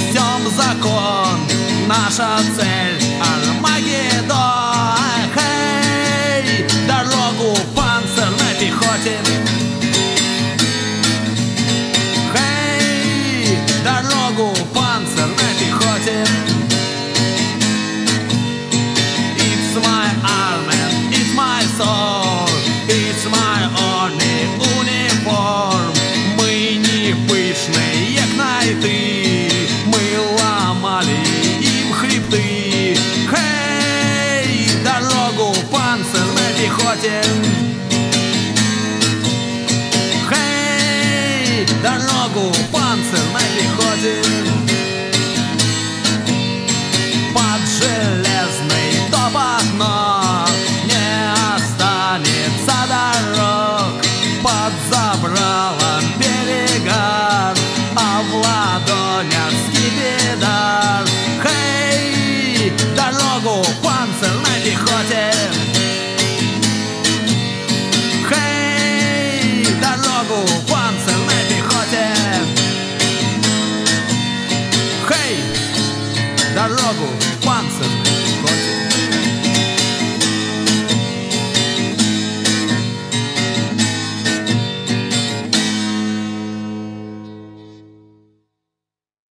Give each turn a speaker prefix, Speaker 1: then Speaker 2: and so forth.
Speaker 1: несем закон, наша цель Армагеддон. Хей, дорогу панцирной пехоте. Хей, дорогу панцирной пехоте. It's my army, it's my soul, it's my only uniform. Мы не пышные кнайты, мы ломали им хребты. Хей, дорогу панцирной пехоте. Хей, дорогу панцирной пехоте. Под железный топот ног не останется дорог. Под забралом перегар, а в ладонях скипидар. Хей, дорогу панцирной пехоте. Хей, дорогу панцирной пехоте. Хей, дорогу панцирной